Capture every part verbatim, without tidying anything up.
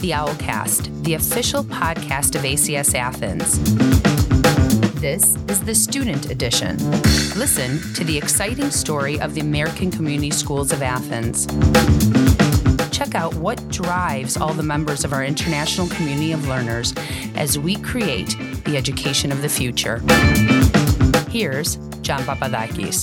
the Owlcast, the official podcast of A C S Athens. This is the student edition. Listen to the exciting story of the American Community Schools of Athens. Check out what drives all the members of our international community of learners as we create the education of the future. Here's John Papadakis.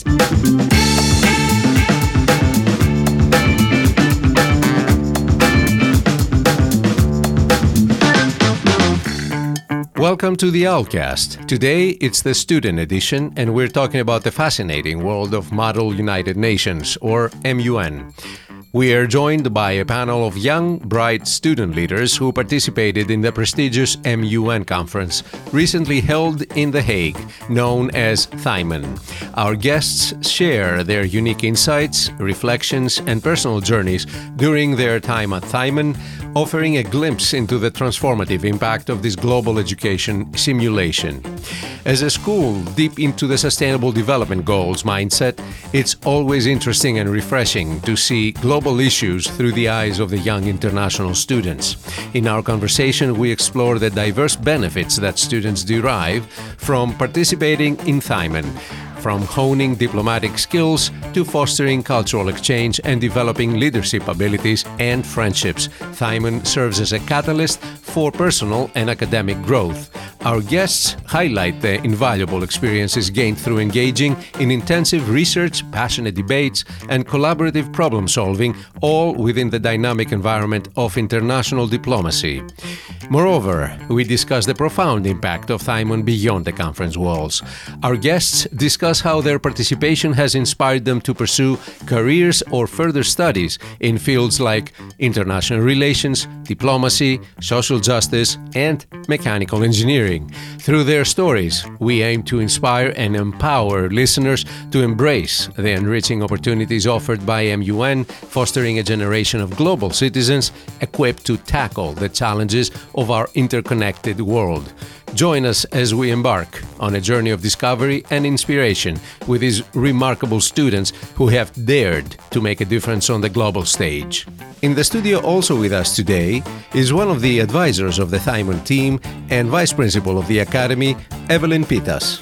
Welcome to the Owlcast. Today, it's the student edition, and we're talking about the fascinating world of Model United Nations, or M U N. We are joined by a panel of young, bright student leaders who participated in the prestigious M U N conference recently held in The Hague, known as Thymen. Our guests share their unique insights, reflections, and personal journeys during their time at Thymen, offering a glimpse into the transformative impact of this global education simulation. As a school deep into the Sustainable Development Goals mindset, it's always interesting and refreshing to see global issues through the eyes of the young international students. In our conversation, we explore the diverse benefits that students derive from participating in Thymen, from honing diplomatic skills to fostering cultural exchange and developing leadership abilities and friendships. Thymen serves as a catalyst for personal and academic growth. Our guests highlight the invaluable experiences gained through engaging in intensive research, passionate debates, and collaborative problem solving, all within the dynamic environment of international diplomacy. Moreover, we discuss the profound impact of Thymen beyond the conference walls. Our guests discuss how their participation has inspired them to pursue careers or further studies in fields like international relations, diplomacy, social justice, and mechanical engineering. Through their stories, we aim to inspire and empower listeners to embrace the enriching opportunities offered by M U N, fostering a generation of global citizens equipped to tackle the challenges of our interconnected world. Join us as we embark on a journey of discovery and inspiration with these remarkable students who have dared to make a difference on the global stage. In the studio also with us today is one of the advisors of the Thymen team and Vice Principal of the Academy, Evelyn Pitas.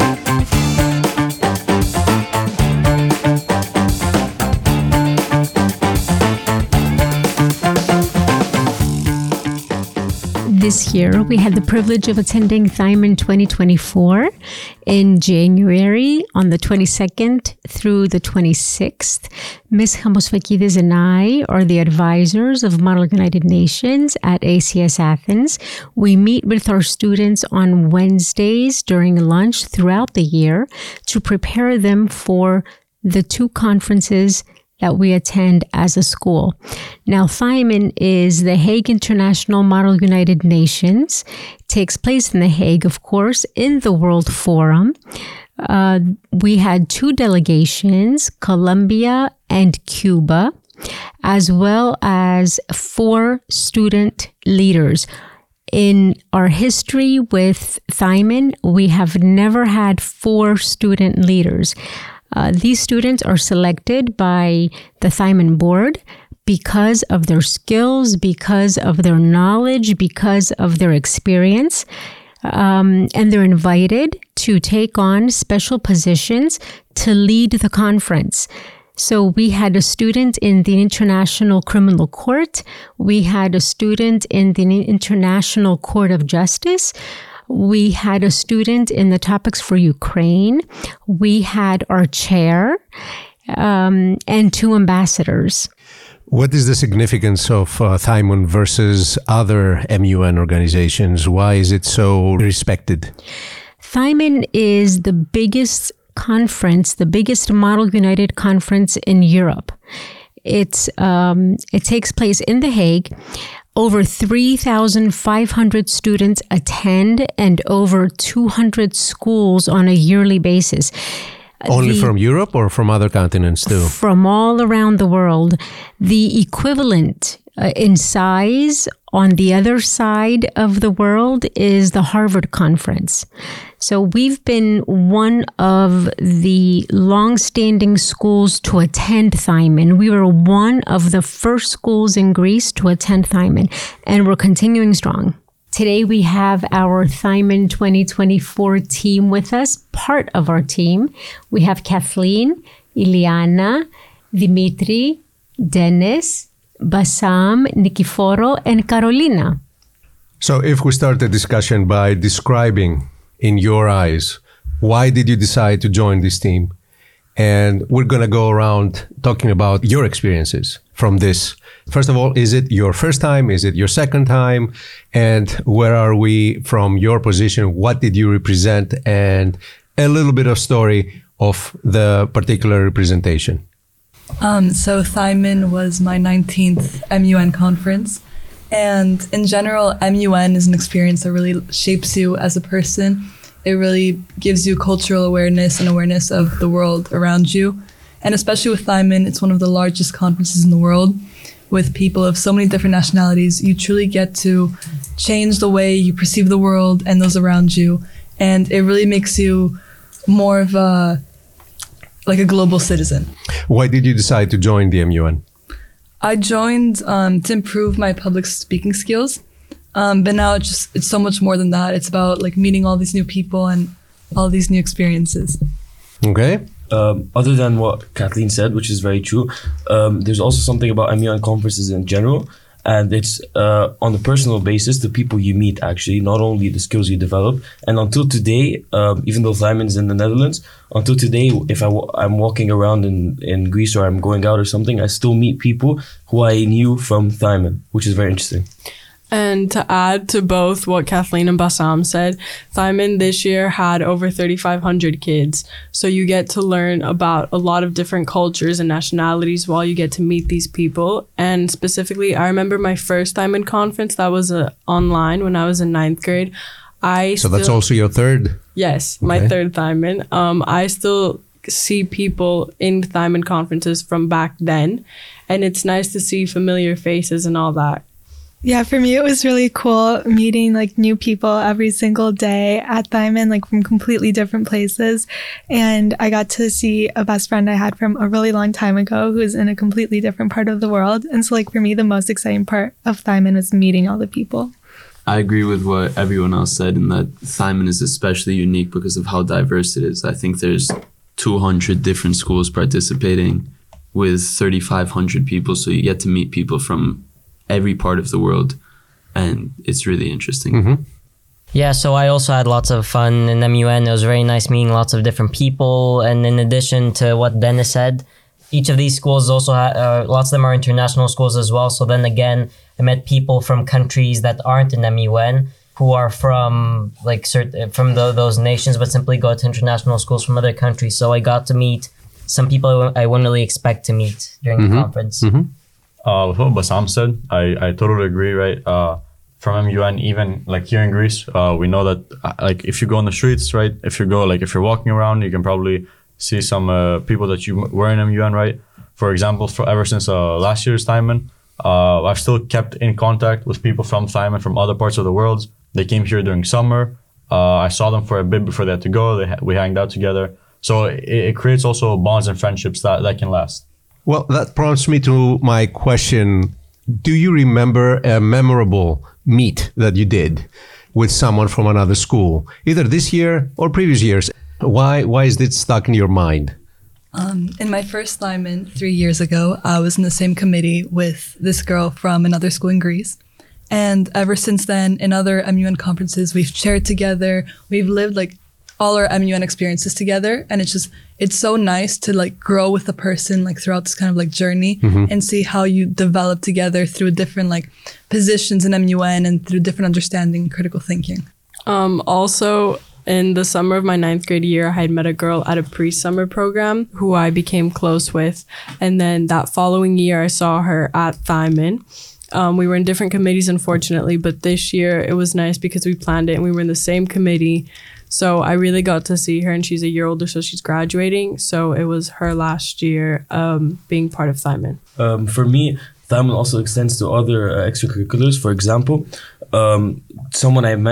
This year, we had the privilege of attending Thymen twenty twenty-four in January on the twenty-second through the twenty-sixth. Miz Chamosfakidis and I are the advisors of Model United Nations at A C S Athens. We meet with our students on Wednesdays during lunch throughout the year to prepare them for the two conferences that we attend as a school. Now, Thymen is the Hague International Model United Nations. It takes place in The Hague, of course, in the World Forum. Uh, we had two delegations, Colombia and Cuba, as well as four student leaders. In our history with Thymen, we have never had four student leaders. Uh, these students are selected by the Thymen board because of their skills, because of their knowledge, because of their experience. Um, and they're invited to take on special positions to lead the conference. So we had a student in the International Criminal Court. We had a student in the International Court of Justice. We had a student in the topics for Ukraine. We had our chair um, and two ambassadors. What is the significance of uh, Thymen versus other M U N organizations? Why is it so respected? Thymen is the biggest conference, the biggest Model United conference in Europe. It's um, it takes place in The Hague. Over three thousand five hundred students attend and over two hundred schools on a yearly basis. Only the, from Europe or from other continents too? From all around the world. The equivalent uh, in size on the other side of the world is the Harvard Conference. So we've been one of the long-standing schools to attend Thymen. We were one of the first schools in Greece to attend Thymen, and we're continuing strong. Today we have our Thymen twenty twenty-four team with us, part of our team. We have Kathleen, Iliana, Dimitri, Dennis, Bassam, Nikiforo, and Carolina. So if we start the discussion by describing, in your eyes, why did you decide to join this team? And we're going to go around talking about your experiences from this. First of all, is it your first time? Is it your second time? And where are we from your position? What did you represent? And a little bit of story of the particular representation. Um, so Thymen was my nineteenth M U N conference. And in general, M U N is an experience that really shapes you as a person. It really gives you cultural awareness and awareness of the world around you. And especially with Thymen, it's one of the largest conferences in the world with people of so many different nationalities. You truly get to change the way you perceive the world and those around you. And it really makes you more of a, like a global citizen. Why did you decide to join the M U N? I joined um, to improve my public speaking skills, um, but now it's just it's so much more than that. It's about like meeting all these new people and all these new experiences. Okay. Um, other than what Kathleen said, which is very true, um, there's also something about M U N conferences in general, and it's uh, on the personal basis, the people you meet actually, not only the skills you develop. And until today, um, even though Thymen is in the Netherlands, until today, if I w- I'm walking around in, in Greece or I'm going out or something, I still meet people who I knew from Thymen, which is very interesting. And to add to both what Kathleen and Bassam said, Thymen this year had over thirty-five hundred kids. So you get to learn about a lot of different cultures and nationalities while you get to meet these people. And specifically, I remember my first Thymen conference, that was uh, online when I was in ninth grade. I So still, that's also your third? Yes, Okay. my third Thymen. Um, I still see people in Thymen conferences from back then. And it's nice to see familiar faces and all that. Yeah, for me, it was really cool meeting like new people every single day at Thymen, like from completely different places. And I got to see a best friend I had from a really long time ago who's in a completely different part of the world. And so like for me, the most exciting part of Thymen was meeting all the people. I agree with what everyone else said in that Thymen is especially unique because of how diverse it is. I think there's two hundred different schools participating with thirty-five hundred people. So you get to meet people from every part of the world, and it's really interesting. Mm-hmm. Yeah, so I also had lots of fun in M U N. It was very nice meeting lots of different people. And in addition to what Dennis said, each of these schools also, ha- uh, lots of them are international schools as well. So then again, I met people from countries that aren't in M U N who are from like cert- from the, those nations, but simply go to international schools from other countries. So I got to meet some people I wouldn't really expect to meet during Mm-hmm. the conference. Mm-hmm. Uh, with what Bassam said, I, I totally agree, right? Uh, from M U N, even like here in Greece, uh, we know that uh, like if you go on the streets, right? If you go, like if you're walking around, you can probably see some uh, people that you were in M U N, right? For example, for ever since uh, last year's Thymen, uh, I've still kept in contact with people from Thymen from other parts of the world. They came here during summer. Uh, I saw them for a bit before they had to go. They ha- we hanged out together. So it, it creates also bonds and friendships that, that can last. Well, that prompts me to my question. Do you remember a memorable meet that you did with someone from another school, either this year or previous years? Why why is it stuck in your mind? Um, in my first Thymen three years ago, I was in the same committee with this girl from another school in Greece. And ever since then, in other M U N conferences, we've shared together. We've lived like all our M U N experiences together. And it's just, it's so nice to like grow with a person like throughout this kind of like journey mm-hmm. and see how you develop together through different like positions in M U N and through different understanding and critical thinking. Um, also, in the summer of my ninth grade year, I had met a girl at a pre-summer program who I became close with. And then that following year, I saw her at Thymen. Um, we were in different committees, unfortunately, but this year it was nice because we planned it and we were in the same committee. So I really got to see her, and she's a year older, so she's graduating. So it was her last year um, being part of Thymen. Um, for me, Thymen also extends to other uh, extracurriculars. For example, um, someone I met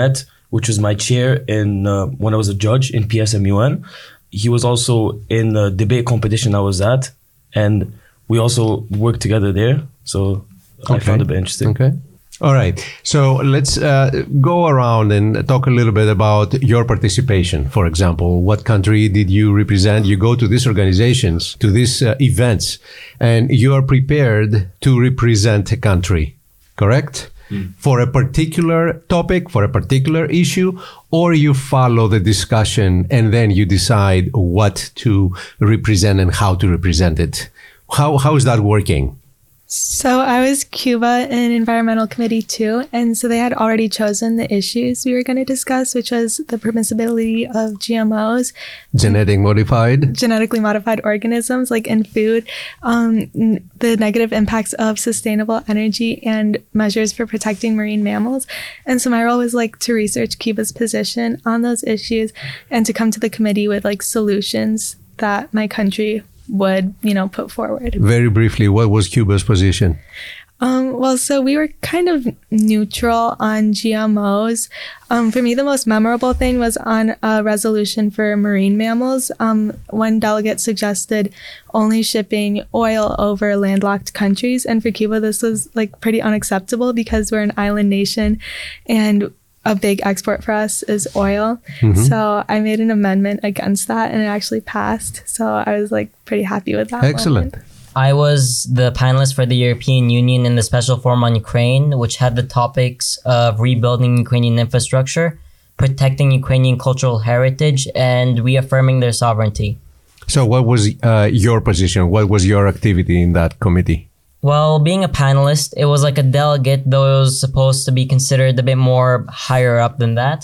which was my chair in uh, when I was a judge in P S M U N. He was also in the debate competition I was at, and we also worked together there. So okay. I found it a bit interesting. Okay. All right. So let's uh, go around and talk a little bit about your participation. For example, what country did you represent? You go to these organizations, to these uh, events, and you are prepared to represent a country, correct? Mm. For a particular topic, for a particular issue, or you follow the discussion and then you decide what to represent and how to represent it. How How is that working? So I was Cuba in environmental committee too. And so they had already chosen the issues we were going to discuss, which was the permissibility of G M Os. Genetic modified. Genetically modified organisms like in food, um, n- the negative impacts of sustainable energy and measures for protecting marine mammals. And so my role was like to research Cuba's position on those issues and to come to the committee with like solutions that my country would, you know, put forward. Very briefly, what was Cuba's position? Um, well, so we were kind of neutral on G M Os. Um, for me, the most memorable thing was on a resolution for marine mammals. Um, one delegate suggested only shipping oil over landlocked countries. And for Cuba, this was like pretty unacceptable because we're an island nation and a big export for us is oil. Mm-hmm. So I made an amendment against that and it actually passed. So I was like pretty happy with that. Excellent. Moment. I was the panelist for the European Union in the Special Forum on Ukraine, which had the topics of rebuilding Ukrainian infrastructure, protecting Ukrainian cultural heritage, and reaffirming their sovereignty. So what was uh, your position? What was your activity in that committee? Well, being a panelist, it was like a delegate, though it was supposed to be considered a bit more higher up than that.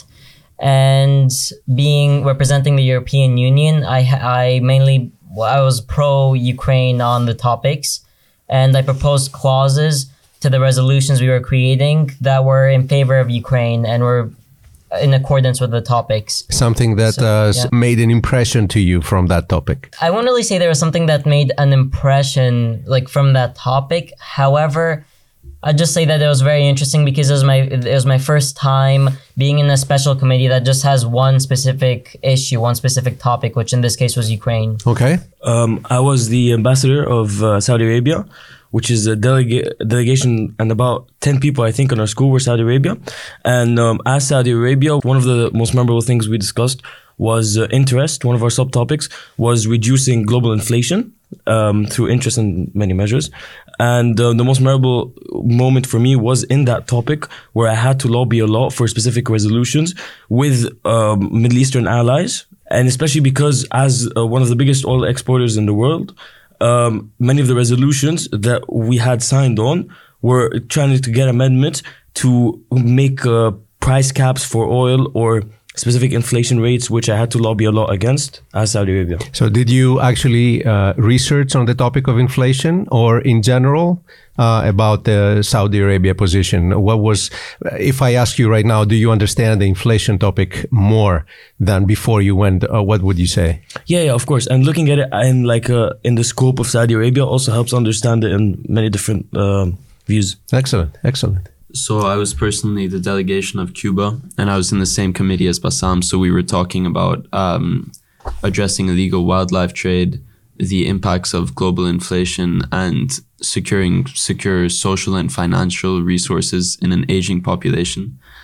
And being representing the European Union, I I mainly I was pro-Ukraine on the topics, and I proposed clauses to the resolutions we were creating that were in favor of Ukraine and were in accordance with the topics. Something that so, uh, yeah. made an impression to you from that topic. I won't really say there was something that made an impression like from that topic. However, I'd just say that it was very interesting because it was my it was my first time being in a special committee that just has one specific issue, one specific topic, which in this case was Ukraine. Okay. Um, I was the ambassador of uh, Saudi Arabia, which is a delega- delegation, and about ten people, I think, in our school were Saudi Arabia. And um, as Saudi Arabia, one of the most memorable things we discussed was uh, interest. One of our subtopics was reducing global inflation um, through interest in many measures. And uh, the most memorable moment for me was in that topic where I had to lobby a lot for specific resolutions with um, Middle Eastern allies. And especially because as uh, one of the biggest oil exporters in the world, Um, many of the resolutions that we had signed on were trying to get amendments to make uh, price caps for oil or specific inflation rates, which I had to lobby a lot against as Saudi Arabia. So did you actually uh, research on the topic of inflation or in general uh, about the Saudi Arabia position? What was, if I ask you right now, do you understand the inflation topic more than before you went? Uh, what would you say? Yeah, yeah, of course. And looking at it in like uh, in the scope of Saudi Arabia also helps understand it in many different uh, views. Excellent, excellent. So I was personally the delegation of Cuba, and I was in the same committee as Bassam. So we were talking about um, addressing illegal wildlife trade, the impacts of global inflation, and securing secure social and financial resources in an aging population.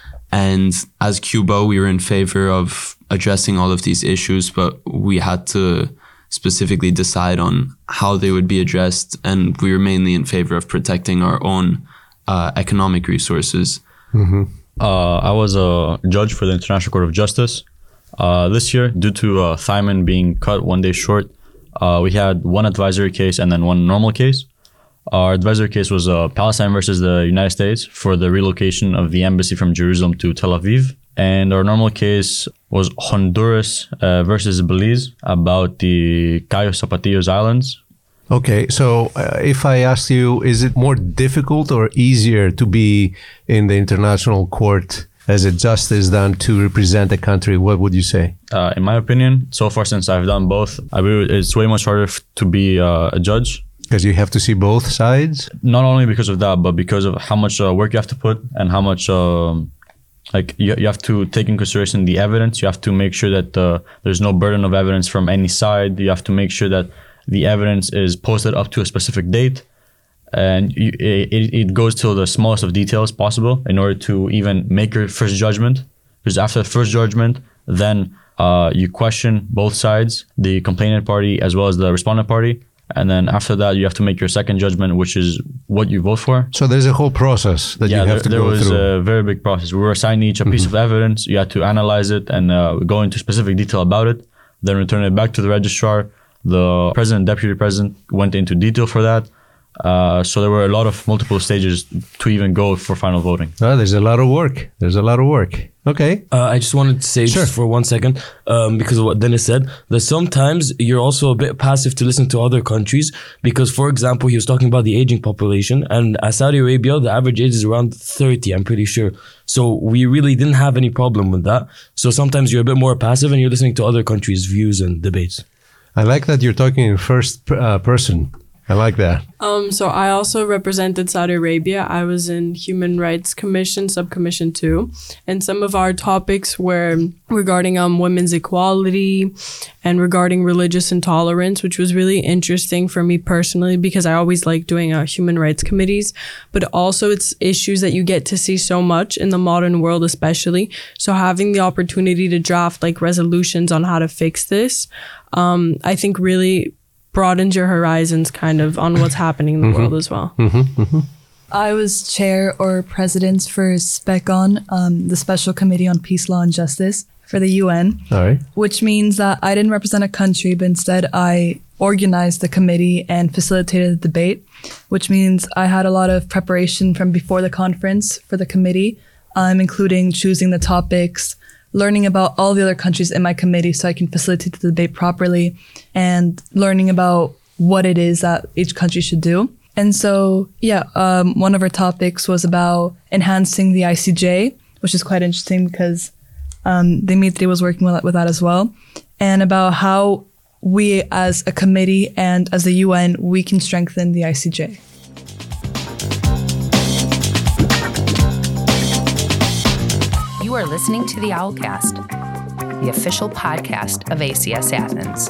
And as Cuba, we were in favor of addressing all of these issues, but we had to specifically decide on how they would be addressed. And we were mainly in favor of protecting our own Uh, economic resources. Mm-hmm. Uh, I was a judge for the International Court of Justice. Uh, this year, due to uh, Thyman being cut one day short, uh, we had one advisory case and then one normal case. Our advisory case was uh, Palestine versus the United States for the relocation of the embassy from Jerusalem to Tel Aviv. And our normal case was Honduras uh, versus Belize about the Cayo Zapatillos Islands. Okay, so uh, if I ask you, is it more difficult or easier to be in the international court as a justice than to represent a country? What would you say? Uh, in my opinion, so far since I've done both, I believe it's way much harder f- to be uh, a judge. Because you have to see both sides? Not only because of that, but because of how much uh, work you have to put and how much um, like you, you have to take in consideration the evidence. You have to make sure that uh, there's no burden of evidence from any side. You have to make sure that the evidence is posted up to a specific date, and you, it, it goes to the smallest of details possible in order to even make your first judgment. Because after the first judgment, then uh, you question both sides, the complainant party as well as the respondent party. And then after that, you have to make your second judgment, which is what you vote for. So there's a whole process that yeah, you have there, to there go was through. a very big process. We were assigned each a piece Mm-hmm. of evidence. You had to analyze it and uh, go into specific detail about it, then return it back to the registrar. The president, deputy president went into detail for that. Uh, so there were a lot of multiple stages to even go for final voting. Oh, there's a lot of work. There's a lot of work. Okay. Uh, I just wanted to say Sure. just for one second, um, because of what Dennis said, that sometimes you're also a bit passive to listen to other countries. Because, for example, he was talking about the aging population, and at Saudi Arabia, the average age is around thirty, I'm pretty sure. So we really didn't have any problem with that. So sometimes you're a bit more passive and you're listening to other countries' views and debates. I like that you're talking in first uh, person. I like that. Um, so I also represented Saudi Arabia. I was in Human Rights Commission, Subcommission two, and some of our topics were regarding um, women's equality and regarding religious intolerance, which was really interesting for me personally because I always like doing uh, human rights committees, but also it's issues that you get to see so much in the modern world, especially. So having the opportunity to draft like resolutions on how to fix this, um, I think really broadens your horizons kind of on what's happening in the Mm-hmm. world as well. Mm-hmm, mm-hmm. I was chair or president for SPECON, um, the Special Committee on Peace, Law, and Justice for the U N, All right. which means that I didn't represent a country, but instead I organized the committee and facilitated the debate, which means I had a lot of preparation from before the conference for the committee, um, including choosing the topics, learning about all the other countries in my committee so I can facilitate the debate properly, and learning about what it is that each country should do. And so, yeah, um, one of our topics was about enhancing the I C J, which is quite interesting because um, Dimitri was working with, with that as well, and about how we as a committee and as the U N, we can strengthen the I C J. You are listening to the Owlcast, the official podcast of A C S Athens.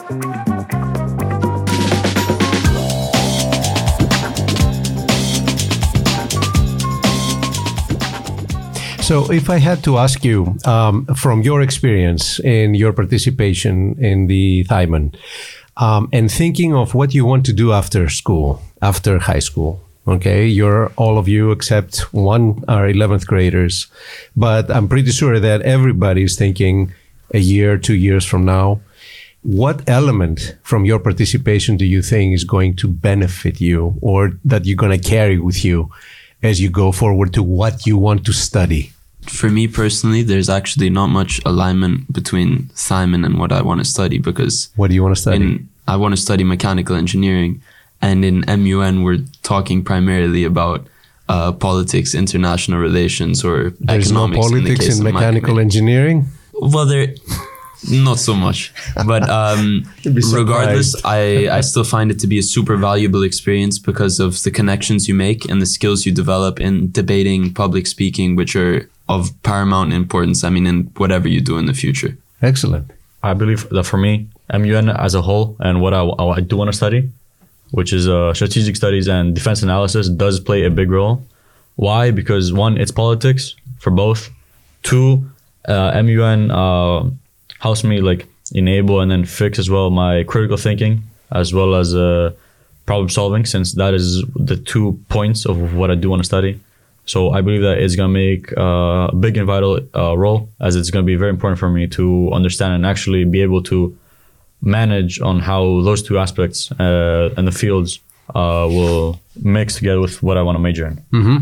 So if I had to ask you, um, from your experience in your participation in the Thyman, um, and thinking of what you want to do after school, after high school, okay, you're all of you except one are eleventh graders, but I'm pretty sure that everybody is thinking a year, two years from now. What element from your participation do you think is going to benefit you or that you're going to carry with you as you go forward to what you want to study? For me personally, there's actually not much alignment between Thyman and what I want to study because What do you want to study? in, I want to study mechanical engineering. And in M U N, we're talking primarily about uh, politics, international relations, or There's no economics. politics case in of my mechanical committee. engineering? Well, there, not so much. But um, You'd be regardless, surprised. I, I still find it to be a super valuable experience because of the connections you make and the skills you develop in debating, public speaking, which are of paramount importance, I mean, in whatever you do in the future. Excellent. I believe that for me, M U N as a whole and what I, I do want to study, which is uh, strategic studies and defense analysis, does play a big role. Why? Because one, it's politics for both. Two, uh, M U N uh, helps me like enable and then fix as well my critical thinking as well as uh, problem solving, since that is the two points of what I do want to study. So I believe that it's going to make uh, a big and vital uh, role, as it's going to be very important for me to understand and actually be able to manage on how those two aspects uh, and the fields uh, will mix together with what I want to major in. Mm-hmm.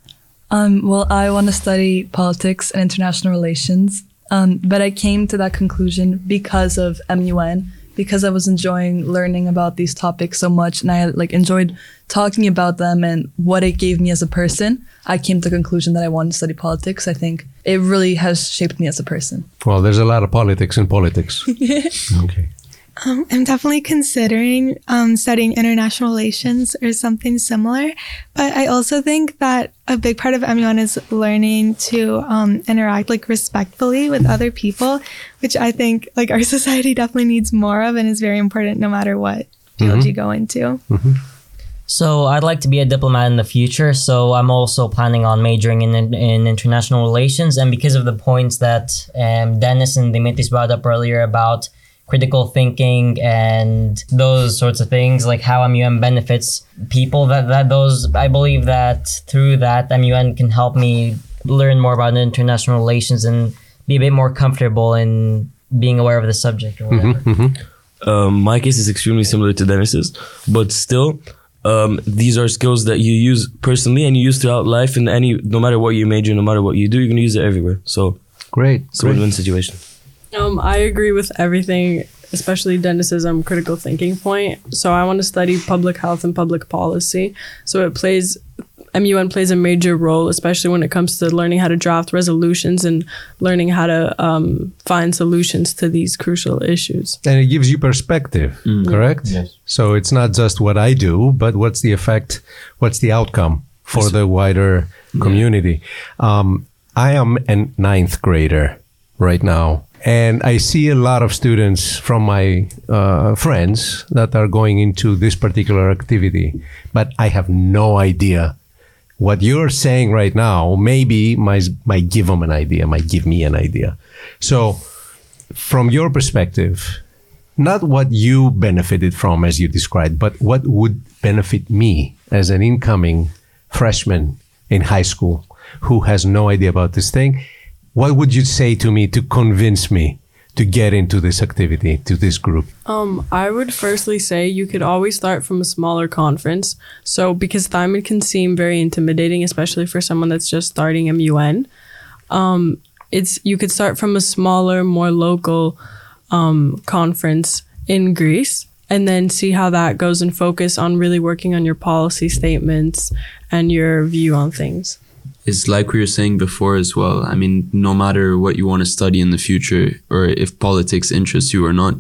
Um, well, I want to study politics and international relations, um, but I came to that conclusion because of M U N, because I was enjoying learning about these topics so much, and I like enjoyed talking about them and what it gave me as a person. I came to the conclusion that I wanted to study politics. I think it really has shaped me as a person. Well, there's a lot of politics in politics. Okay. Um, I'm definitely considering um, studying international relations or something similar, but I also think that a big part of M U N is learning to um, interact like respectfully with other people, which I think like our society definitely needs more of and is very important no matter what field Mm-hmm. you go into. Mm-hmm. So I'd like to be a diplomat in the future. So I'm also planning on majoring in in, in international relations, and because of the points that um, Dennis and Dimitris brought up earlier about critical thinking and those sorts of things, like how M U N benefits people, that, that those, I believe that through that, M U N can help me learn more about international relations and be a bit more comfortable in being aware of the subject or whatever. Mm-hmm. Mm-hmm. Um, my case is extremely similar to Dennis's, but still, um, these are skills that you use personally and you use throughout life. And any, no matter what you major, no matter what you do, you're gonna use it everywhere. So Great. it's a win-win situation. Um, I agree with everything, especially Dennis's um, critical thinking point. So I want to study public health and public policy. So it plays, M U N plays a major role, especially when it comes to learning how to draft resolutions and learning how to um, find solutions to these crucial issues. And it gives you perspective, correct? Yes. So it's not just what I do, but what's the effect, what's the outcome for the wider community. Um, I am a ninth grader right now, and I see a lot of students from my uh, friends that are going into this particular activity, but I have no idea. What you're saying right now maybe might, might give them an idea, might give me an idea. So from your perspective, not what you benefited from as you described, but what would benefit me as an incoming freshman in high school who has no idea about this thing, what would you say to me to convince me to get into this activity, to this group? Um, I would firstly say you could always start from a smaller conference. So because Thyman can seem very intimidating, especially for someone that's just starting M U N, um, it's you could start from a smaller, more local um, conference in Greece, and then see how that goes and focus on really working on your policy statements and your view on things. It's like we were saying before as well. I mean, no matter what you want to study in the future, or if politics interests you or not,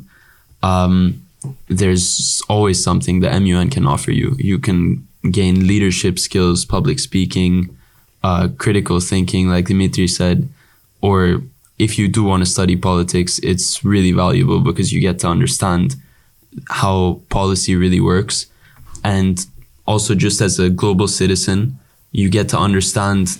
um, there's always something that M U N can offer you. You can gain leadership skills, public speaking, uh, critical thinking, like Dimitri said. Or if you do want to study politics, it's really valuable because you get to understand how policy really works. And also, just as a global citizen, you get to understand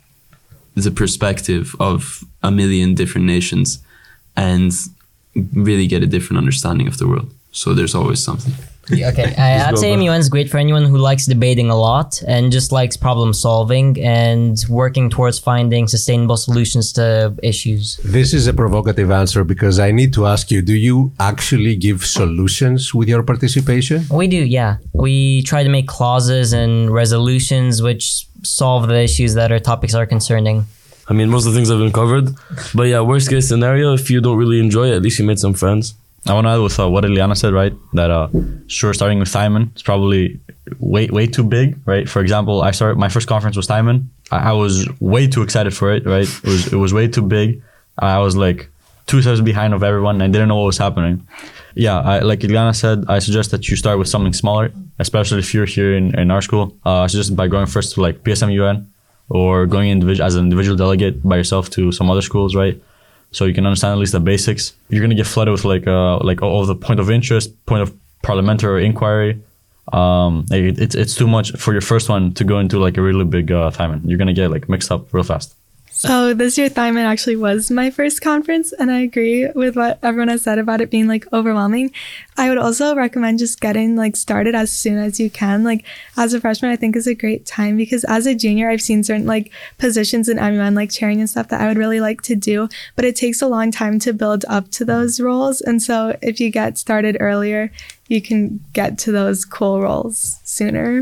the perspective of a million different nations and really get a different understanding of the world. So there's always something. Okay, I, I'd say M U N is great for anyone who likes debating a lot and just likes problem solving and working towards finding sustainable solutions to issues. This is a provocative answer because I need to ask you, do you actually give solutions with your participation? We do, yeah. We try to make clauses and resolutions which solve the issues that our topics are concerning. I mean, most of the things have been covered. But yeah, worst case scenario, if you don't really enjoy it, at least you made some friends. I want to add with uh, what Eliana said, right? That uh, sure, starting with Thyman, it's probably way way too big, right? For example, I started my first conference was Thyman. I, I was way too excited for it, right? It was it was way too big. I was like two steps behind of everyone. And I didn't know what was happening. Yeah, I, like Eliana said, I suggest that you start with something smaller, especially if you're here in, in our school. Uh, I suggest by going first to like P S M U N or going individual as an individual delegate by yourself to some other schools, right? So you can understand at least the basics. You're gonna get flooded with like uh like all of the point of interest, point of parliamentary inquiry. Um, it, it's it's too much for your first one to go into like a really big uh, Thyman. You're gonna get like mixed up real fast. So this year Thyman actually was my first conference, and I agree with what everyone has said about it being like overwhelming. I would also recommend just getting like started as soon as you can. Like as a freshman, I think is a great time because as a junior, I've seen certain like positions in M U N, like chairing and stuff that I would really like to do, but it takes a long time to build up to those roles. And so if you get started earlier, you can get to those cool roles sooner.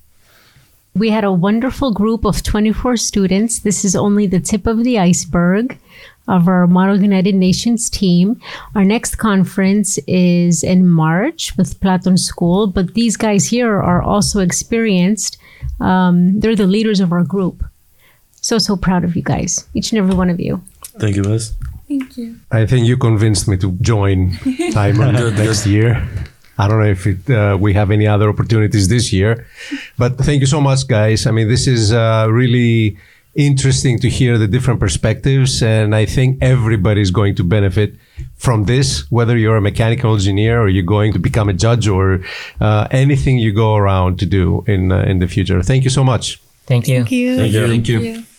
We had a wonderful group of twenty-four students. This is only the tip of the iceberg of our Model United Nations team. Our next conference is in March with Platon School, but these guys here are also experienced. Um, they're the leaders of our group. So, so proud of you guys, each and every one of you. Thank you, Miss. Thank you. I think you convinced me to join Timon next year. I don't know if it, uh, we have any other opportunities this year, but thank you so much, guys. I mean, this is uh, really interesting to hear the different perspectives, and I think everybody's going to benefit from this, whether you're a mechanical engineer or you're going to become a judge or uh, anything you go around to do in uh, in the future. Thank you so much. Thank you. Thank you. Thank you. Thank you. Thank you.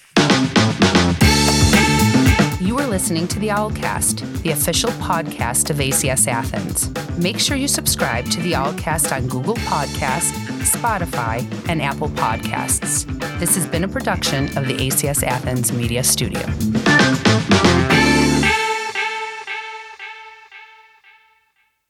You are listening to the Owlcast, the official podcast of A C S Athens. Make sure you subscribe to the Owlcast on Google Podcasts, Spotify, and Apple Podcasts. This has been a production of the A C S Athens Media Studio.